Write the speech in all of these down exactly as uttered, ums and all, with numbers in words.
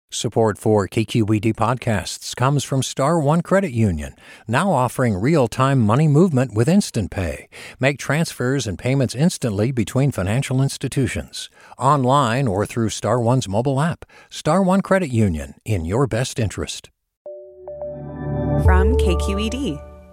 Support for K Q E D podcasts comes from Star One Credit Union, now offering real-time money movement with Instant Pay. Make transfers and payments instantly between financial institutions, online or through Star One's mobile app. Star One Credit Union, in your best interest. From K Q E D.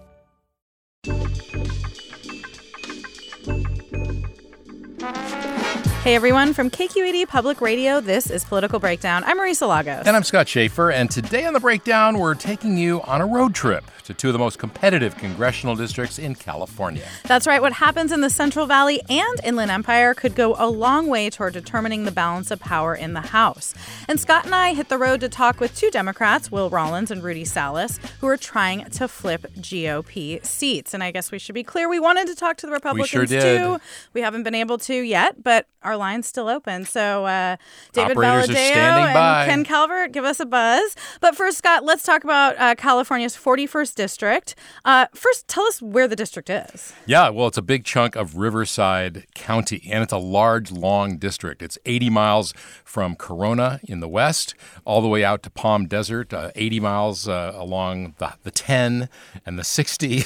Hey everyone, from K Q E D Public Radio, this is Political Breakdown. I'm Marisa Lagos. And I'm Scott Schaefer, and today on The Breakdown, we're taking you on a road trip to two of the most competitive congressional districts in California. That's right. What happens in the Central Valley and Inland Empire could go a long way toward determining the balance of power in the House. And Scott and I hit the road to talk with two Democrats, Will Rollins and Rudy Salas, who are trying to flip G O P seats. And I guess we should be clear, we wanted to talk to the Republicans we sure did. too. We haven't been able to yet, but our line's still open. So uh, David Operators Valadeo are standing by. and Ken Calvert, give us a buzz. But first, Scott, let's talk about uh, California's forty-first district. Uh, first, tell us where the district is. Yeah, well, it's a big chunk of Riverside County, and it's a large, long district. It's eighty miles from Corona in the west all the way out to Palm Desert, uh, eighty miles uh, along the, the ten and the sixty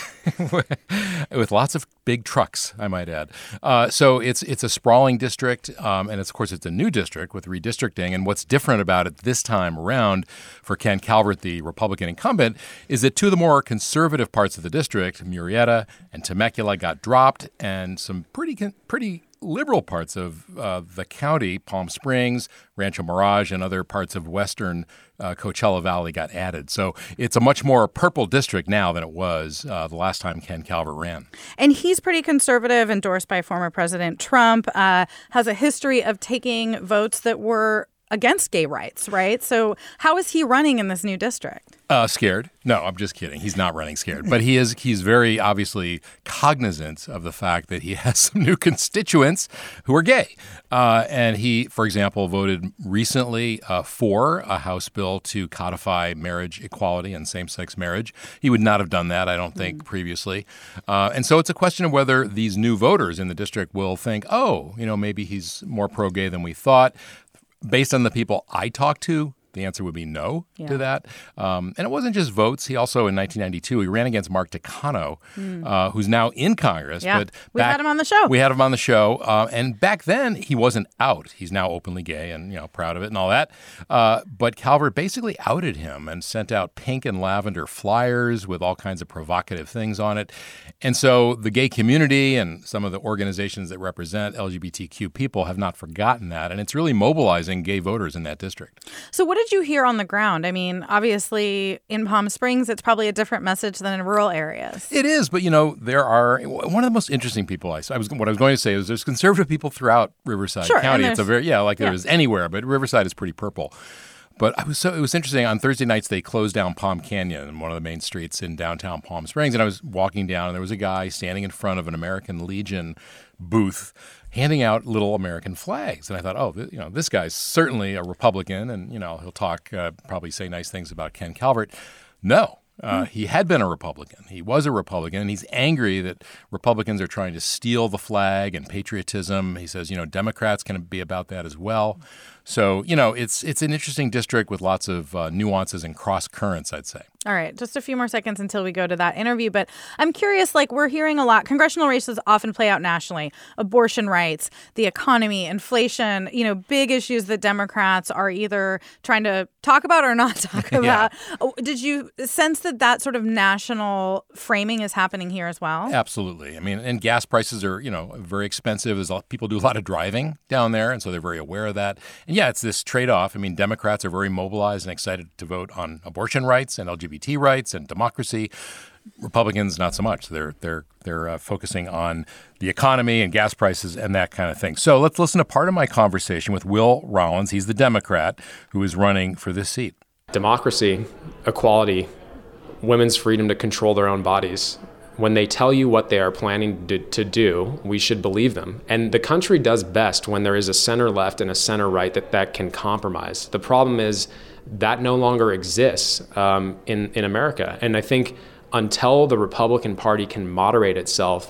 with lots of big trucks, I might add. Uh, so it's it's a sprawling district, um, and it's, of course, it's a new district with redistricting. And what's different about it this time around for Ken Calvert, the Republican incumbent, is that two of the more conservative parts of the district, Murrieta and Temecula, got dropped, and some pretty pretty liberal parts of uh, the county, Palm Springs, Rancho Mirage, and other parts of western uh, Coachella Valley got added. So it's a much more purple district now than it was uh, the last time Ken Calvert ran. And he's pretty conservative, endorsed by former President Trump, uh, has a history of taking votes that were against gay rights, right? So how is he running in this new district? Uh, scared. No, I'm just kidding. He's not running scared. But he is. He's very obviously cognizant of the fact that he has some new constituents who are gay. Uh, and he, for example, voted recently uh, for a House bill to codify marriage equality and same-sex marriage. He would not have done that, I don't think, mm. previously. Uh, and so it's a question of whether these new voters in the district will think, oh, you know, maybe he's more pro-gay than we thought. Based on the people I talked to, the answer would be no yeah. to that. Um, and it wasn't just votes. He also, in nineteen ninety-two, he ran against Mark Takano, mm. uh, who's now in Congress. Yeah, but we had him on the show. We had him on the show. Uh, and back then, he wasn't out. He's now openly gay and, you know, proud of it and all that. Uh, but Calvert basically outed him and sent out pink and lavender flyers with all kinds of provocative things on it. And so the gay community and some of the organizations that represent L G B T Q people have not forgotten that. And it's really mobilizing gay voters in that district. So what did you hear on the ground? I mean, obviously, in Palm Springs, it's probably a different message than in rural areas. It is, but, you know, there are one of the most interesting people I saw. I was, what I was going to say is there's conservative people throughout Riverside sure, County. It's a very, yeah, like yeah. there is anywhere, but Riverside is pretty purple. But I was so it was interesting. On Thursday nights, they closed down Palm Canyon, one of the main streets in downtown Palm Springs. And I was walking down, and there was a guy standing in front of an American Legion booth handing out little American flags. And I thought, oh, th- you know, this guy's certainly a Republican, and, you know, he'll talk, uh, probably say nice things about Ken Calvert. No. Uh, he had been a Republican. He was a Republican, and he's angry that Republicans are trying to steal the flag and patriotism. He says, you know, Democrats can be about that as well. So, you know, it's it's an interesting district with lots of uh, nuances and cross currents, I'd say. All right. Just a few more seconds until we go to that interview. But I'm curious, like, we're hearing a lot. Congressional races often play out nationally. Abortion rights, the economy, inflation, you know, big issues that Democrats are either trying to talk about or not talk about. Yeah. Did you sense that that sort of national framing is happening here as well? Absolutely. I mean, and gas prices are, you know, very expensive. There's a, people do a lot of driving down there, and so they're very aware of that. And yeah, it's this trade-off. I mean, Democrats are very mobilized and excited to vote on abortion rights and L G B T rights and democracy. Republicans, not so much. They're they're they're uh, focusing on the economy and gas prices and that kind of thing. So let's listen to part of my conversation with Will Rollins. He's the Democrat who is running for this seat. Democracy, equality, women's freedom to control their own bodies. When they tell you what they are planning to, to do, we should believe them. And the country does best when there is a center left and a center right that, that can compromise. The problem is that no longer exists um, in, in America. And I think until the Republican Party can moderate itself,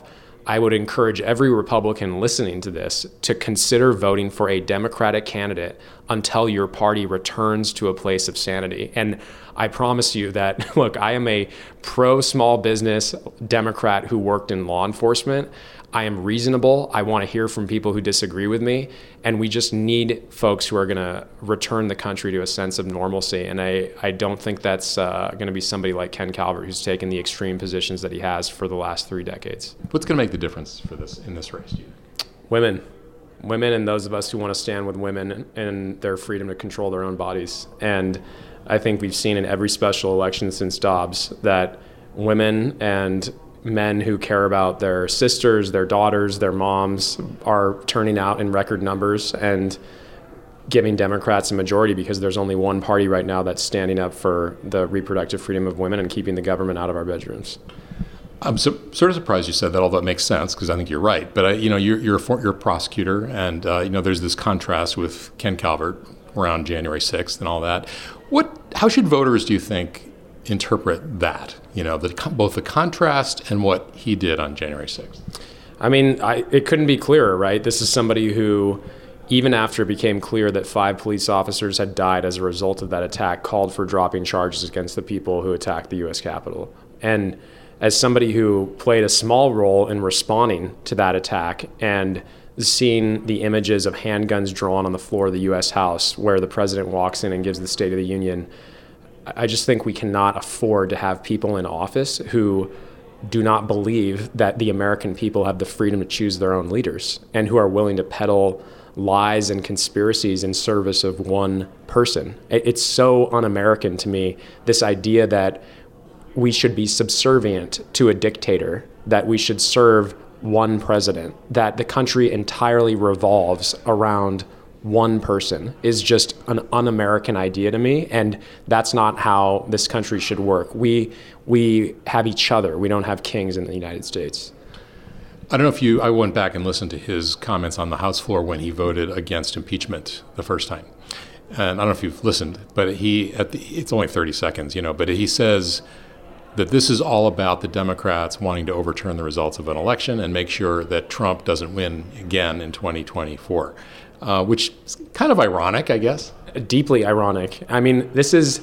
I would encourage every Republican listening to this to consider voting for a Democratic candidate until your party returns to a place of sanity. And I promise you that, look, I am a pro-small business Democrat who worked in law enforcement. I am reasonable. I want to hear from people who disagree with me. And we just need folks who are going to return the country to a sense of normalcy. And I, I don't think that's uh, going to be somebody like Ken Calvert, who's taken the extreme positions that he has for the last three decades. What's going to make the difference for this in this race, do you think? Women. Women and those of us who want to stand with women and their freedom to control their own bodies. And I think we've seen in every special election since Dobbs that women and men who care about their sisters, their daughters, their moms are turning out in record numbers and giving Democrats a majority, because there's only one party right now that's standing up for the reproductive freedom of women and keeping the government out of our bedrooms. I'm so, sort of surprised you said that, although it makes sense because I think you're right. But I, you know, you're you're a, for, you're a prosecutor, and uh, you know, there's this contrast with Ken Calvert around January sixth and all that. What? How should voters, do you think, interpret that? You know, the, both the contrast and what he did on January sixth. I mean, I, it couldn't be clearer, right? This is somebody who, even after it became clear that five police officers had died as a result of that attack, called for dropping charges against the people who attacked the U S Capitol. And as somebody who played a small role in responding to that attack and seeing the images of handguns drawn on the floor of the U S House, where the president walks in and gives the State of the Union, I just think we cannot afford to have people in office who do not believe that the American people have the freedom to choose their own leaders, and who are willing to peddle lies and conspiracies in service of one person. It's so un-American to me, this idea that we should be subservient to a dictator, that we should serve one president, that the country entirely revolves around one person, is just an un-American idea to me, and that's not how this country should work. We we have each other. We don't have kings in the United States. I don't know if you, I went back and listened to his comments on the House floor when he voted against impeachment the first time. And I don't know if you've listened, but he, at the, it's only thirty seconds, you know, but he says that this is all about the Democrats wanting to overturn the results of an election and make sure that Trump doesn't win again in twenty twenty-four. Uh, which is kind of ironic, I guess. Deeply ironic. I mean, this is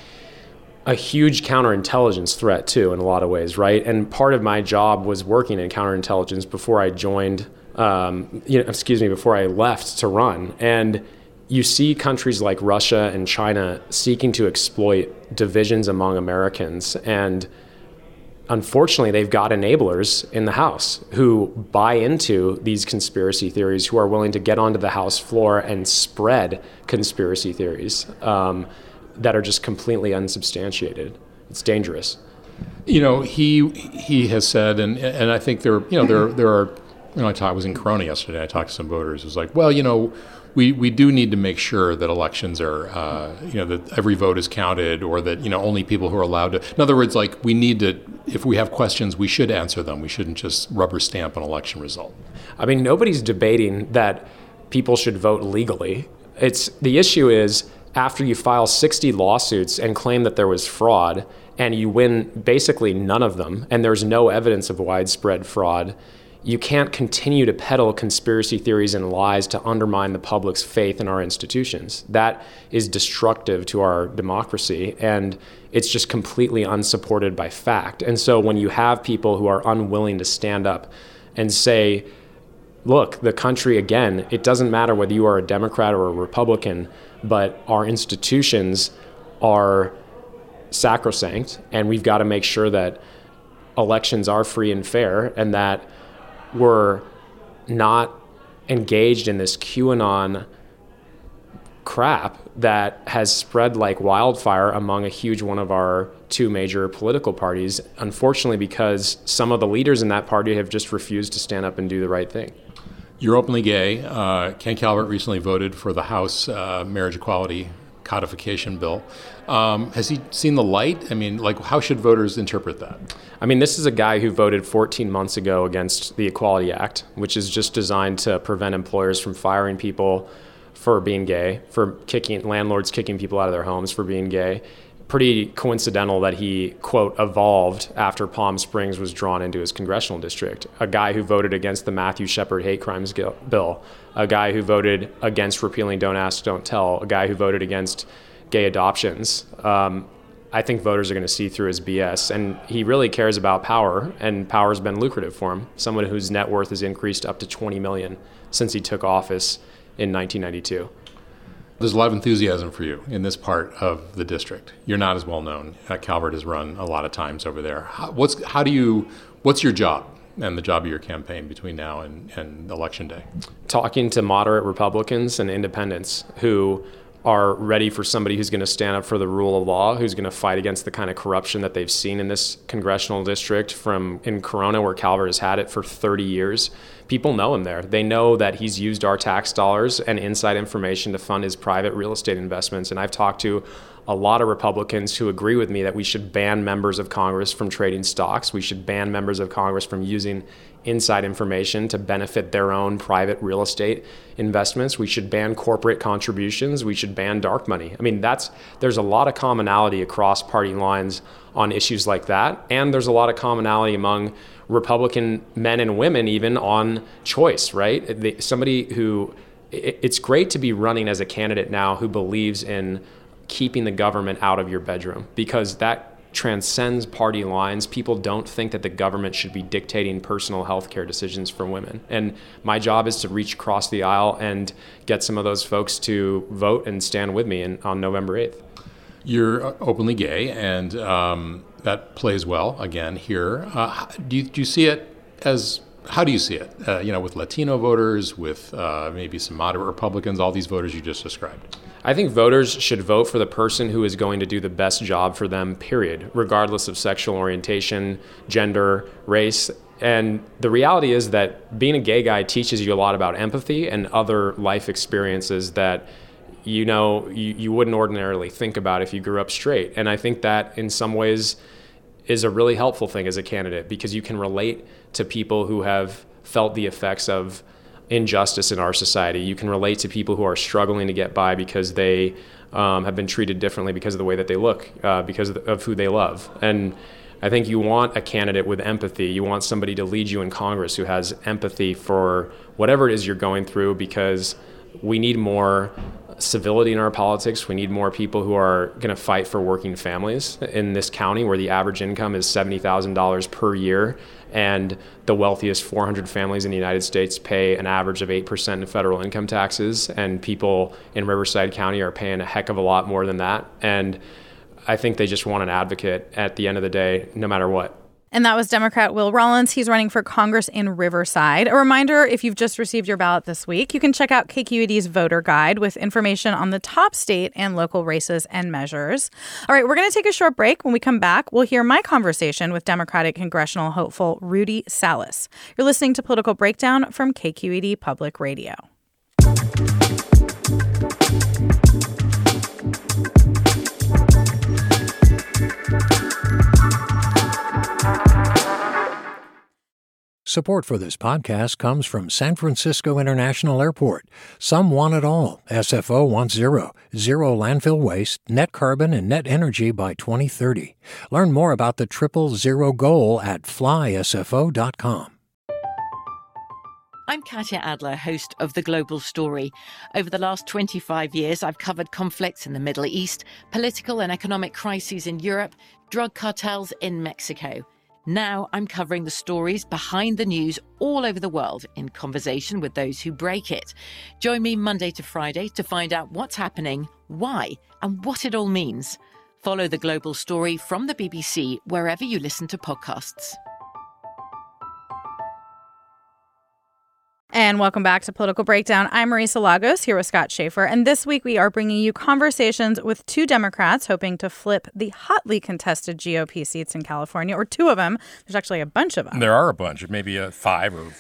a huge counterintelligence threat, too, in a lot of ways, right? And part of my job was working in counterintelligence before I joined, um, you know, excuse me, before I left to run. And you see countries like Russia and China seeking to exploit divisions among Americans, and unfortunately, they've got enablers in the House who buy into these conspiracy theories, who are willing to get onto the House floor and spread conspiracy theories um, that are just completely unsubstantiated. It's dangerous. You know, he he has said, and and I think there, you know, there there are. You know, I, talked, I was in Corona yesterday. I talked to some voters. It was like, well, you know, we, we do need to make sure that elections are, uh, you know, that every vote is counted, or that, you know, only people who are allowed to. In other words, like, we need to, if we have questions, we should answer them. We shouldn't just rubber stamp an election result. I mean, nobody's debating that people should vote legally. It's the issue is, after you file sixty lawsuits and claim that there was fraud, and you win basically none of them, and there's no evidence of widespread fraud, you can't continue to peddle conspiracy theories and lies to undermine the public's faith in our institutions. That is destructive to our democracy, and it's just completely unsupported by fact. And so when you have people who are unwilling to stand up and say, look, the country, again, it doesn't matter whether you are a Democrat or a Republican, but our institutions are sacrosanct, and we've got to make sure that elections are free and fair, and that we're not engaged in this QAnon crap that has spread like wildfire among a huge one of our two major political parties, unfortunately, because some of the leaders in that party have just refused to stand up and do the right thing. You're openly gay. Uh, Ken Calvert recently voted for the House uh, marriage equality codification bill. Um, has he seen the light? I mean, like, how should voters interpret that? I mean, this is a guy who voted fourteen months ago against the Equality Act, which is just designed to prevent employers from firing people for being gay, for kicking landlords kicking people out of their homes for being gay. pretty coincidental that he, quote, evolved after Palm Springs was drawn into his congressional district. A guy who voted against the Matthew Shepard hate crimes bill, a guy who voted against repealing Don't Ask, Don't Tell, a guy who voted against gay adoptions. Um, I think voters are going to see through his B S. And he really cares about power, and power has been lucrative for him. Someone whose net worth has increased up to twenty million dollars since he took office in nineteen ninety-two. There's a lot of enthusiasm for you in this part of the district. You're not as well known. Uh, Calvert has run a lot of times over there. How, what's how do you? What's your job and the job of your campaign between now and, and Election Day? Talking to moderate Republicans and independents who are ready for somebody who's going to stand up for the rule of law, who's going to fight against the kind of corruption that they've seen in this congressional district from in Corona, where Calvert has had it for thirty years. People know him there. They know that he's used our tax dollars and inside information to fund his private real estate investments. And I've talked to a lot of Republicans who agree with me that we should ban members of Congress from trading stocks. We should ban members of Congress from using inside information to benefit their own private real estate investments. We should ban corporate contributions. We should ban dark money. I mean, that's there's a lot of commonality across party lines on issues like that. And there's a lot of commonality among Republican men and women even on choice, right? They, somebody who, it, it's great to be running as a candidate now who believes in keeping the government out of your bedroom, because that transcends party lines. People don't think that the government should be dictating personal health care decisions for women. And my job is to reach across the aisle and get some of those folks to vote and stand with me in, on November eighth. You're openly gay, and um, that plays well, again, here. Uh, do, you, do you see it as, how do you see it? Uh, you know, with Latino voters, with uh, maybe some moderate Republicans, all these voters you just described? I think voters should vote for the person who is going to do the best job for them, period, regardless of sexual orientation, gender, race. And the reality is that being a gay guy teaches you a lot about empathy and other life experiences that you know you, you wouldn't ordinarily think about if you grew up straight. And I think that in some ways is a really helpful thing as a candidate, because you can relate to people who have felt the effects of injustice in our society. You can relate to people who are struggling to get by because they um, have been treated differently because of the way that they look, uh, because of, the, of who they love. And I think you want a candidate with empathy. You want somebody to lead you in Congress who has empathy for whatever it is you're going through, because we need more civility in our politics. We need more people who are going to fight for working families in this county where the average income is seventy thousand dollars per year, and the wealthiest four hundred families in the United States pay an average of eight percent in federal income taxes, and people in Riverside County are paying a heck of a lot more than that. And I think they just want an advocate at the end of the day, no matter what. And that was Democrat Will Rollins. He's running for Congress in Riverside. A reminder, if you've just received your ballot this week, you can check out K Q E D's voter guide with information on the top state and local races and measures. All right, we're going to take a short break. When we come back, we'll hear my conversation with Democratic congressional hopeful Rudy Salas. You're listening to Political Breakdown from K Q E D Public Radio. Support for this podcast comes from San Francisco International Airport. Some want it all. S F O wants zero. Zero landfill waste, net carbon, and net energy by twenty thirty. Learn more about the triple zero goal at fly s f o dot com. I'm Katya Adler, host of The Global Story. Over the last twenty-five years, I've covered conflicts in the Middle East, political and economic crises in Europe, drug cartels in Mexico. Now I'm covering the stories behind the news all over the world in conversation with those who break it. Join me Monday to Friday to find out what's happening, why, and what it all means. Follow The Global Story from the B B C wherever you listen to podcasts. And welcome back to Political Breakdown. I'm Marisa Lagos here with Scott Schaefer. And this week we are bringing you conversations with two Democrats hoping to flip the hotly contested G O P seats in California, or two of them. There's actually a bunch of them. There are a bunch, maybe uh, five or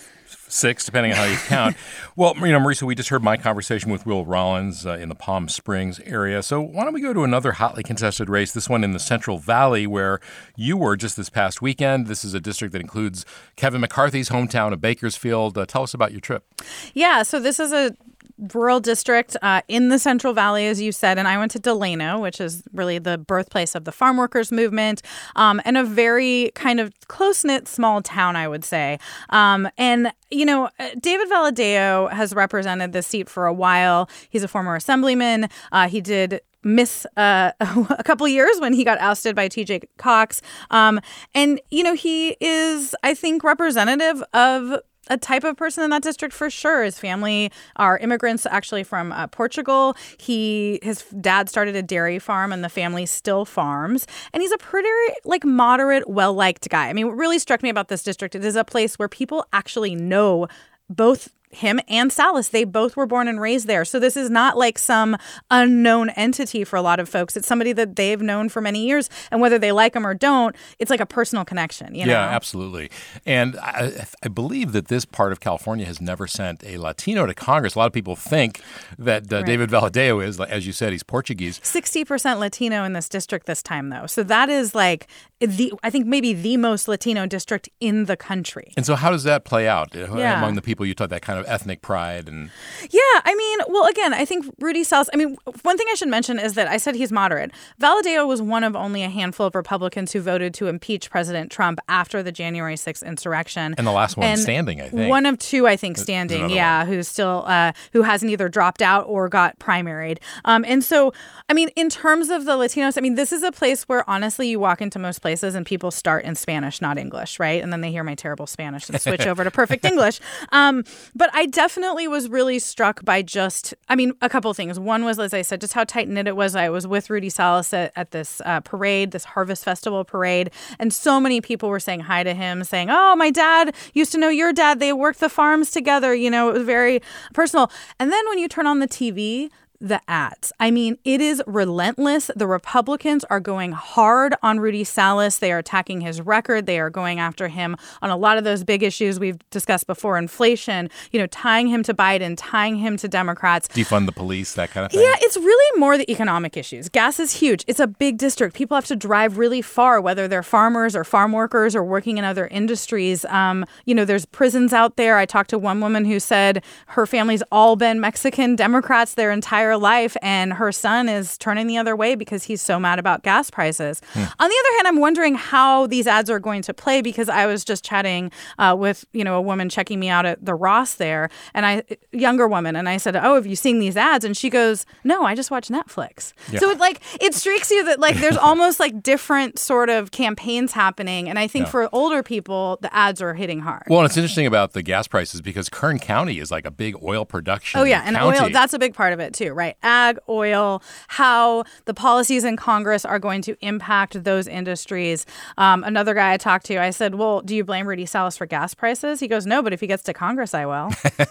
six, depending on how you count. Well, you know, Marisa, we just heard my conversation with Will Rollins uh, in the Palm Springs area. So why don't we go to another hotly contested race, this one in the Central Valley, where you were just this past weekend. This is a district that includes Kevin McCarthy's hometown of Bakersfield. Uh, tell us about your trip. Yeah, so this is a rural district uh, in the Central Valley, as you said, and I went to Delano, which is really the birthplace of the farm workers movement, um, and a very kind of close-knit small town, I would say. Um, and, you know, David Valadao has represented this seat for a while. He's a former assemblyman. Uh, he did miss uh, a couple years when he got ousted by T J Cox. Um, and, you know, he is, I think, representative of a type of person in that district for sure. His family are immigrants actually from uh, Portugal. He, his dad started a dairy farm and the family still farms. And he's a pretty like moderate, well-liked guy. I mean, what really struck me about this district, it is a place where people actually know both him and Salas. They both were born and raised there. So this is not like some unknown entity for a lot of folks. It's somebody that they've known for many years. And whether they like him or don't, it's like a personal connection. You know? Yeah, absolutely. And I, I believe that this part of California has never sent a Latino to Congress. A lot of people think that uh, right. David Valadao is, as you said, he's Portuguese. sixty percent Latino in this district this time, though. So that is like, the I think maybe the most Latino district in the country. And so how does that play out yeah. among the people you taught, that kind of ethnic pride? And yeah, I mean, well, again, I think Rudy Salas, I mean, one thing I should mention is that I said he's moderate. Valadao was one of only a handful of Republicans who voted to impeach President Trump after the January sixth insurrection. And the last one and standing, I think. One of two, I think, standing, yeah, one. who's still, uh, who hasn't either dropped out or got primaried. Um, and so, I mean, in terms of the Latinos, I mean, this is a place where, honestly, you walk into most places and people start in Spanish, not English, right? And then they hear my terrible Spanish and switch over to perfect English. Um, but I definitely was really struck by just, I mean, a couple of things. One was, as I said, just how tight-knit it was. I was with Rudy Salas at, at this uh, parade, this Harvest Festival parade, and so many people were saying hi to him, saying, oh, my dad used to know your dad. They worked the farms together. You know, it was very personal. And then when you turn on the T V, the ads. I mean, it is relentless. The Republicans are going hard on Rudy Salas. They are attacking his record. They are going after him on a lot of those big issues we've discussed before, inflation, you know, tying him to Biden, tying him to Democrats. Defund the police, that kind of thing. Yeah, it's really more the economic issues. Gas is huge. It's a big district. People have to drive really far, whether they're farmers or farm workers or working in other industries. Um, you know, there's prisons out there. I talked to one woman who said her family's all been Mexican Democrats their entire life, and her son is turning the other way because he's so mad about gas prices. Hmm. On the other hand, I'm wondering how these ads are going to play, because I was just chatting uh, with, you know, a woman checking me out at the Ross there, and I, younger woman, and I said, oh, have you seen these ads? And she goes, no, I just watch Netflix. Yeah. So it like, it streaks you that like there's almost like different sort of campaigns happening. And I think yeah. for older people, the ads are hitting hard. Well, and it's interesting about the gas prices because Kern County is like a big oil production Oh, yeah. And county. oil, that's a big part of it, too. Right. Ag, oil, how the policies in Congress are going to impact those industries. Um, another guy I talked to, I said, well, do you blame Rudy Salas for gas prices? He goes, no, but if he gets to Congress, I will.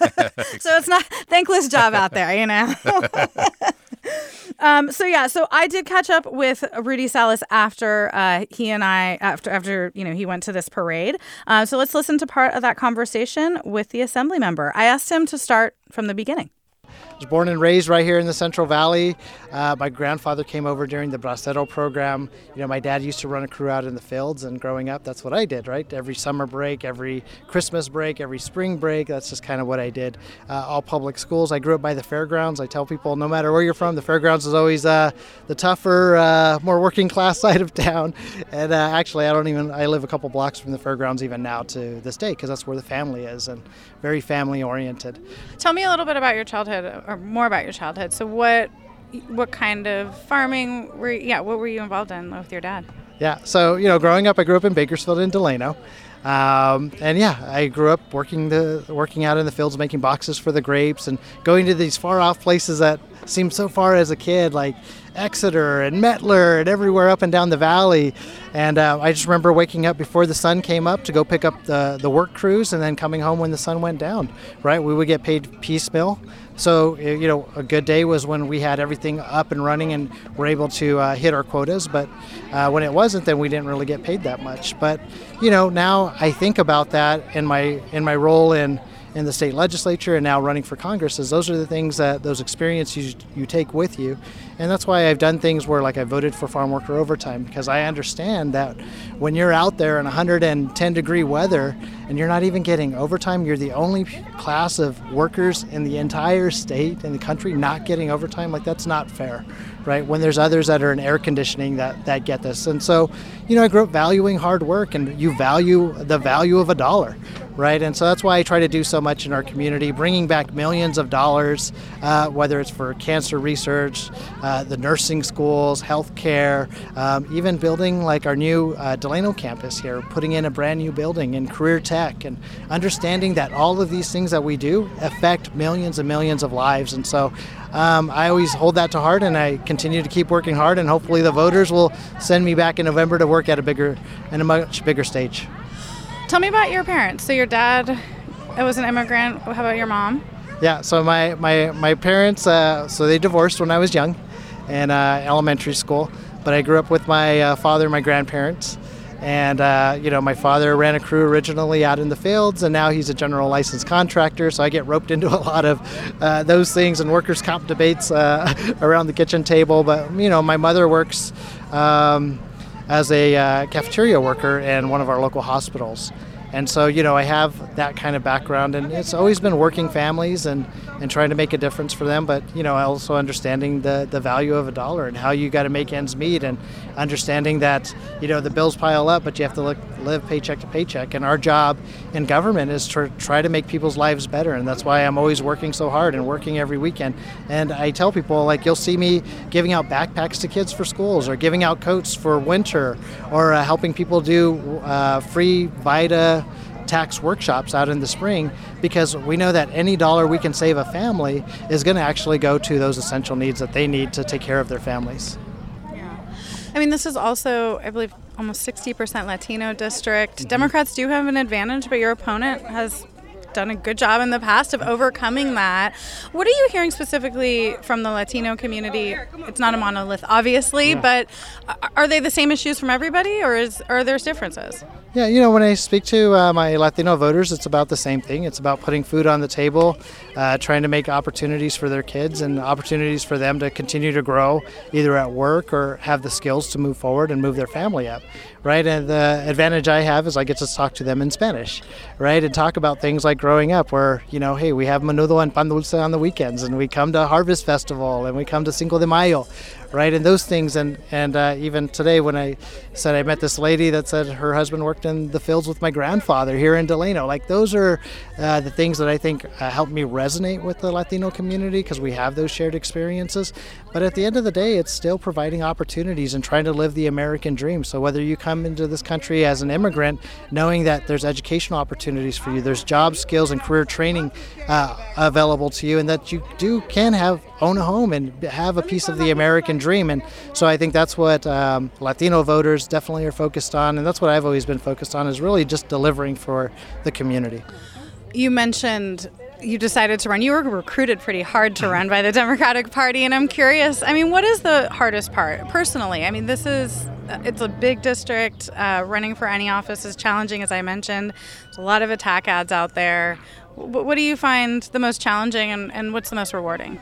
So it's not thankless job out there, you know. Um, so, yeah, so I did catch up with Rudy Salas after uh, he and I, after, after you know, he went to this parade. Uh, so let's listen to part of that conversation with the assembly member. I asked him to start from the beginning. I was born and raised right here in the Central Valley. Uh, my grandfather came over during the Bracero program. You know, my dad used to run a crew out in the fields, and growing up, that's what I did, right? Every summer break, every Christmas break, every spring break, that's just kind of what I did. Uh, all public schools. I grew up by the fairgrounds. I tell people, no matter where you're from, the fairgrounds is always uh, the tougher, uh, more working class side of town. And uh, actually, I don't even, I live a couple blocks from the fairgrounds even now to this day, because that's where the family is, and very family oriented. Tell me a little bit about your childhood, or more about your childhood. So what what kind of farming were you, yeah, what were you involved in with your dad? Yeah, so, you know, growing up, I grew up in Bakersfield and Delano. Um, and yeah, I grew up working the working out in the fields, making boxes for the grapes, and going to these far off places that seemed so far as a kid, like Exeter and Mettler and everywhere up and down the valley. And uh, I just remember waking up before the sun came up to go pick up the, the work crews, and then coming home when the sun went down, right? We would get paid piecemeal. So, you know, a good day was when we had everything up and running and were able to uh, hit our quotas. But uh, when it wasn't, then we didn't really get paid that much. But, you know, now I think about that in my in my role in in the state legislature and now running for Congress is those are the things that those experiences you, you take with you. And that's why I've done things where like I voted for farm worker overtime, because I understand that when you're out there in one hundred ten degree weather and you're not even getting overtime, you're the only class of workers in the entire state and the country not getting overtime. Like, that's not fair, right? When there's others that are in air conditioning that, that get this. And so, you know, I grew up valuing hard work, and you value the value of a dollar, right? And so that's why I try to do so much in our community, bringing back millions of dollars, uh, whether it's for cancer research, uh, the nursing schools, healthcare, um, even building like our new uh, Delano campus here, putting in a brand new building in career tech, and understanding that all of these things that we do affect millions and millions of lives. And so um, I always hold that to heart, and I continue to keep working hard, and hopefully the voters will send me back in November to work at a bigger and a much bigger stage. Tell me about your parents. So your dad was an immigrant. How about your mom? Yeah, so my, my, my parents, uh, so they divorced when I was young in uh, elementary school, but I grew up with my uh, father and my grandparents. And, uh, you know, my father ran a crew originally out in the fields, and now he's a general licensed contractor, so I get roped into a lot of uh, those things and workers' comp debates uh, around the kitchen table. But, you know, my mother works um, as a uh, cafeteria worker in one of our local hospitals. And so, you know, I have that kind of background, and it's always been working families and, and trying to make a difference for them. But, you know, also understanding the, the value of a dollar and how you got to make ends meet, and understanding that, you know, the bills pile up, but you have to look, live paycheck to paycheck. And our job in government is to try to make people's lives better. And that's why I'm always working so hard and working every weekend. And I tell people, like, you'll see me giving out backpacks to kids for schools, or giving out coats for winter, or uh, helping people do uh, free VITA tax workshops out in the spring, because we know that any dollar we can save a family is going to actually go to those essential needs that they need to take care of their families. Yeah. I mean, this is also, I believe, almost sixty percent Latino district. Mm-hmm. Democrats do have an advantage, but your opponent has done a good job in the past of overcoming that. What are you hearing specifically from the Latino community? It's not a monolith, obviously, yeah. but are they the same issues from everybody, or is or are there differences? Yeah, you know, when I speak to uh, my Latino voters, it's about the same thing. It's about putting food on the table, uh, trying to make opportunities for their kids, and opportunities for them to continue to grow, either at work or have the skills to move forward and move their family up, right? And the advantage I have is I get to talk to them in Spanish, right? And talk about things like growing up, where, you know, hey, we have menudo and pan dulce on the weekends, and we come to Harvest Festival, and we come to Cinco de Mayo, right? And those things. And, and uh, even today when I said I met this lady that said her husband worked in the fields with my grandfather here in Delano. Like, those are uh, the things that I think uh, help me resonate with the Latino community, because we have those shared experiences. But at the end of the day, it's still providing opportunities and trying to live the American dream. So whether you come into this country as an immigrant, knowing that there's educational opportunities for you, there's job skills and career training uh, available to you, and that you do can have own a home and have a piece of the American dream. And so I think that's what um, Latino voters definitely are focused on, and that's what I've always been focused on, is really just delivering for the community. You mentioned you decided to run. You were recruited pretty hard to run by the Democratic Party, and I'm curious, I mean, what is the hardest part personally? I mean, this is, it's a big district. Uh, running for any office is challenging, as I mentioned. There's a lot of attack ads out there. What do you find the most challenging, and, and what's the most rewarding?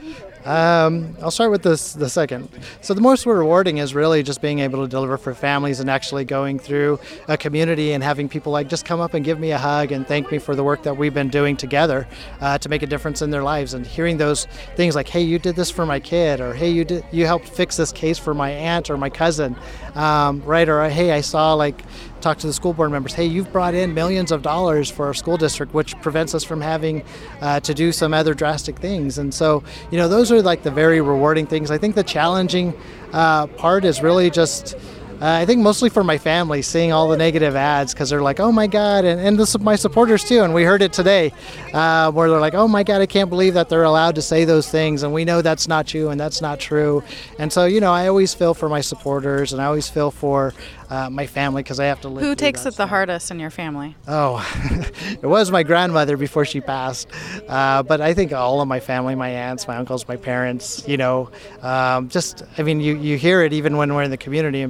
Um, I'll start with this, the second. So the most rewarding is really just being able to deliver for families, and actually going through a community and having people like just come up and give me a hug and thank me for the work that we've been doing together uh, to make a difference in their lives. And hearing those things like, hey, you did this for my kid, or hey, you did you helped fix this case for my aunt or my cousin, um, right? Or hey, I saw like talk to the school board members, hey, you've brought in millions of dollars for our school district, which prevents us from having uh, to do some other drastic things. And so, you know, those are like the very rewarding things. I think the challenging uh, part is really just, uh, I think mostly for my family, seeing all the negative ads, because they're like, oh my God, and, and this, my supporters too, and we heard it today, uh, where they're like, oh my God, I can't believe that they're allowed to say those things, and we know that's not you and that's not true. And so, you know, I always feel for my supporters, and I always feel for Uh, my family, because I have to live. Who takes it stuff. the hardest in your family? Oh, it was my grandmother before she passed. Uh, but I think all of my family, my aunts, my uncles, my parents, you know, um, just, I mean, you, you hear it even when we're in the community and people come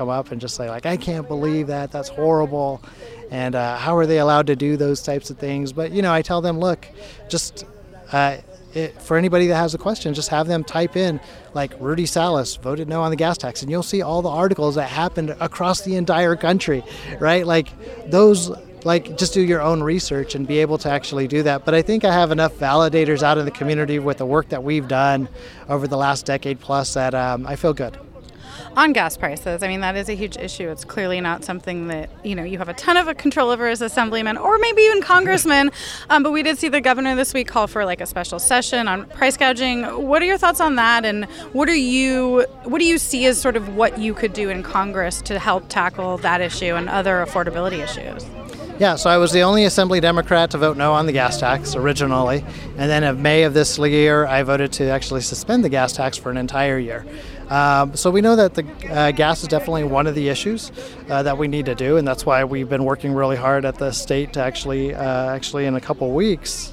come up and just say, like, I can't believe that. That's horrible. And uh, how are they allowed to do those types of things? But, you know, I tell them, look, just uh, it, for anybody that has a question, just have them type in, like, Rudy Salas voted no on the gas tax. And you'll see all the articles that happened across the entire country, right? Like, those... Like, just do your own research and be able to actually do that. But I think I have enough validators out in the community with the work that we've done over the last decade plus that um, I feel good. On gas prices, I mean, that is a huge issue. It's clearly not something that, you know, you have a ton of control over as assemblyman or maybe even congressman. Um, but we did see the governor this week call for like a special session on price gouging. What are your thoughts on that? And what are you, what do you see as sort of what you could do in Congress to help tackle that issue and other affordability issues? Yeah, so I was the only Assembly Democrat to vote no on the gas tax originally. And then in May of this year, I voted to actually suspend the gas tax for an entire year. Um, so we know that the uh, gas is definitely one of the issues uh, that we need to do, and that's why we've been working really hard at the state to actually, uh, actually in a couple weeks,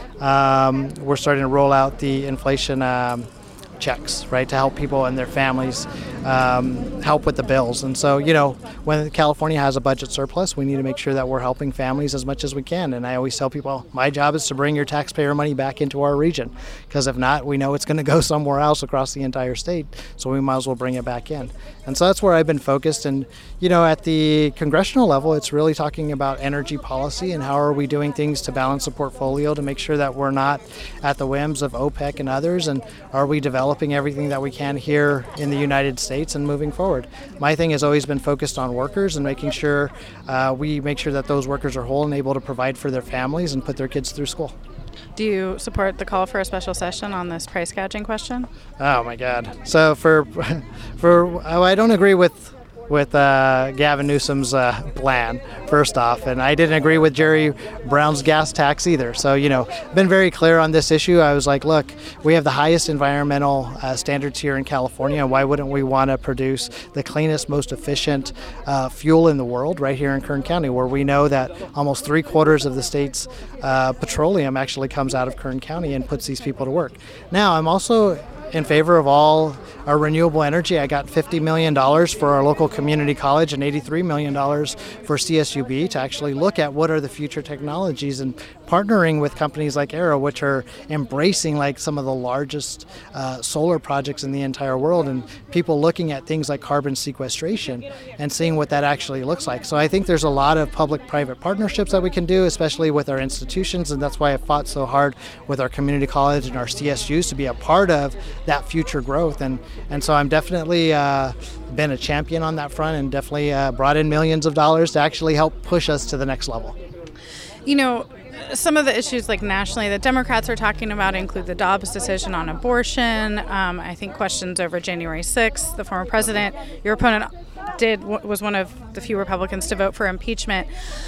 um, we're starting to roll out the inflation um, checks, right, to help people and their families um, help with the bills. And so, you know, when California has a budget surplus, we need to make sure that we're helping families as much as we can. And I always tell people, my job is to bring your taxpayer money back into our region, because if not, we know it's going to go somewhere else across the entire state. So we might as well bring it back in. And so that's where I've been focused. And, you know, at the congressional level, it's really talking about energy policy and how are we doing things to balance the portfolio to make sure that we're not at the whims of OPEC and others, and are we developing everything that we can here in the United States and moving forward. My thing has always been focused on workers and making sure uh, we make sure that those workers are whole and able to provide for their families and put their kids through school. Do you support the call for a special session on this price gouging question? Oh my God! So for for oh, I don't agree with with uh, Gavin Newsom's uh, plan, first off, and I didn't agree with Jerry Brown's gas tax either. So, you know, been very clear on this issue. I was like, look, we have the highest environmental uh, standards here in California. Why wouldn't we want to produce the cleanest, most efficient uh, fuel in the world right here in Kern County, where we know that almost three quarters of the state's uh, petroleum actually comes out of Kern County and puts these people to work. Now, I'm also in favor of all our renewable energy. I got fifty million dollars for our local community college and eighty-three million dollars for C S U B to actually look at what are the future technologies, and partnering with companies like Aero, which are embracing like some of the largest uh, solar projects in the entire world, and people looking at things like carbon sequestration and seeing what that actually looks like. So I think there's a lot of public-private partnerships that we can do, especially with our institutions, and that's why I fought so hard with our community college and our C S Us to be a part of that future growth. And and so I'm definitely uh, been a champion on that front, and definitely uh, brought in millions of dollars to actually help push us to the next level. You know, some of the issues like nationally that Democrats are talking about include the Dobbs decision on abortion. Um, I think questions over January sixth, the former president, your opponent did was one of the few Republicans to vote for impeachment.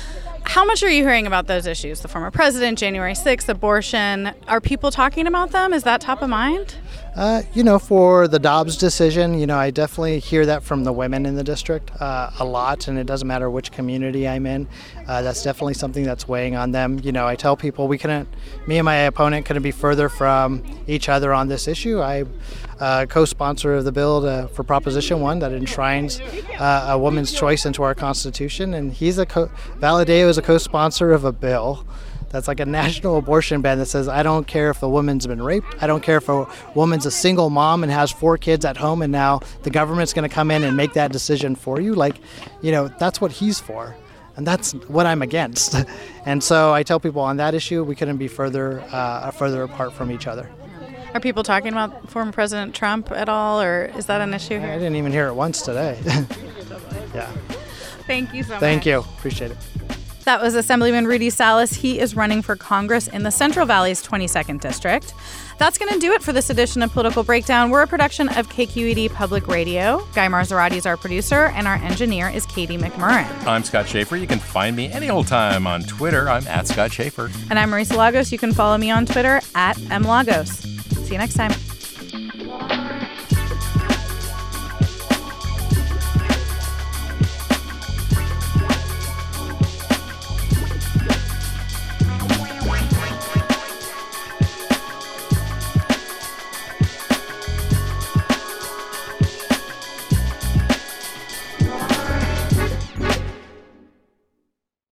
How much are you hearing about those issues? The former president, January sixth, abortion. Are people talking about them? Is that top of mind? Uh, you know, for the Dobbs decision, you know, I definitely hear that from the women in the district uh, a lot, and it doesn't matter which community I'm in. Uh, that's definitely something that's weighing on them. You know, I tell people we couldn't, me and my opponent couldn't be further from each other on this issue. I uh, co-sponsor of the bill to, for Proposition one that enshrines uh, a woman's choice into our Constitution, and he's a co- Valadeo is a co-sponsor of a bill that's like a national abortion ban that says, I don't care if a woman's been raped. I don't care if a woman's a single mom and has four kids at home, and now the government's going to come in and make that decision for you. Like, you know, that's what he's for. And that's what I'm against. And so I tell people on that issue, we couldn't be further, uh, further apart from each other. Are people talking about former President Trump at all, or is that an issue here? I didn't even hear it once today. Yeah. Thank you so much. Thank you. Appreciate it. That was Assemblyman Rudy Salas. He is running for Congress in the Central Valley's twenty-second District. That's going to do it for this edition of Political Breakdown. We're a production of K Q E D Public Radio. Guy Marzorati is our producer, and our engineer is Katie McMurrin. I'm Scott Schaefer. You can find me any old time on Twitter. I'm at Scott Schaefer. And I'm Marisa Lagos. You can follow me on Twitter at M Lagos. See you next time.